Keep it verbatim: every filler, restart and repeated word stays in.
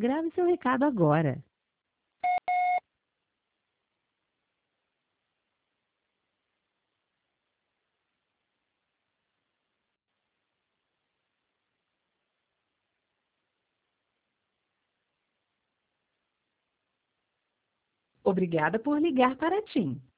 Grave seu recado agora. Obrigada por ligar para a TIM.